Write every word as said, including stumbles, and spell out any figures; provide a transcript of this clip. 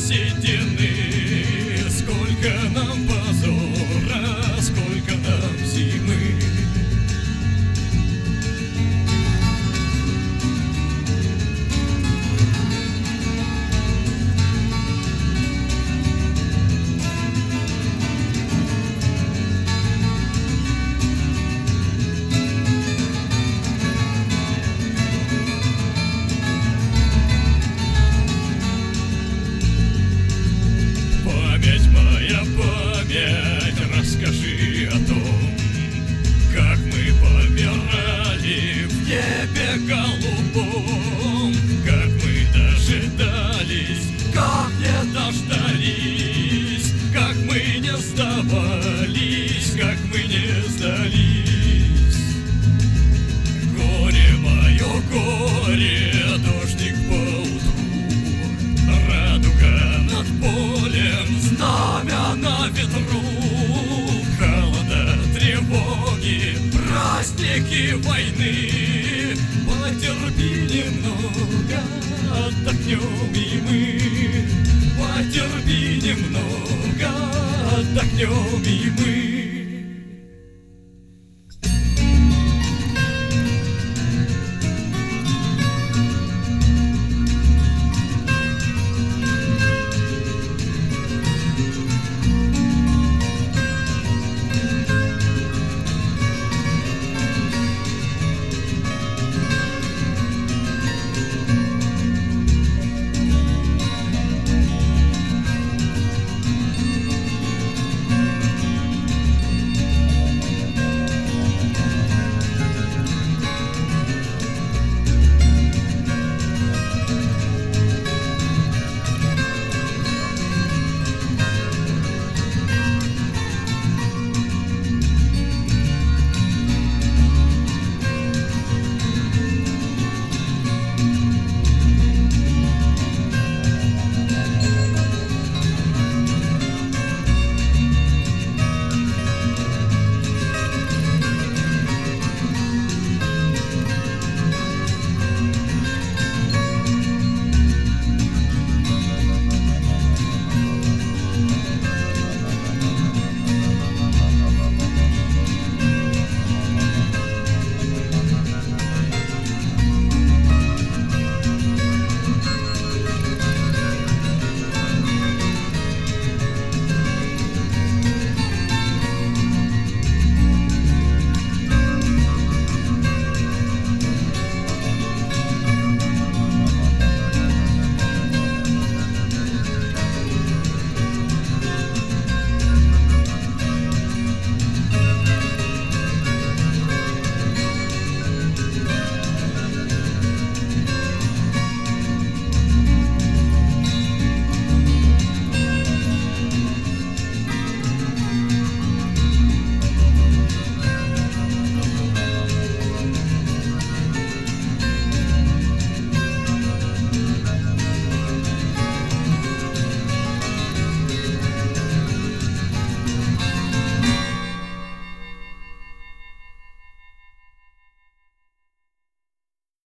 седины. Сколько нам позора, сколько нам зимы. Память моя, память, расскажи о том, как мы помирали в небе голубом, как мы дожидались, как не дождались, как мы не сдавались, как мы не сдались. Горе мое, горе, дождик поутру, радуга над полем, знамя на ветру, холода, тревоги, праздники войны. Потерпи немного, отдохнем и мы. Потерпи немного, отдохнем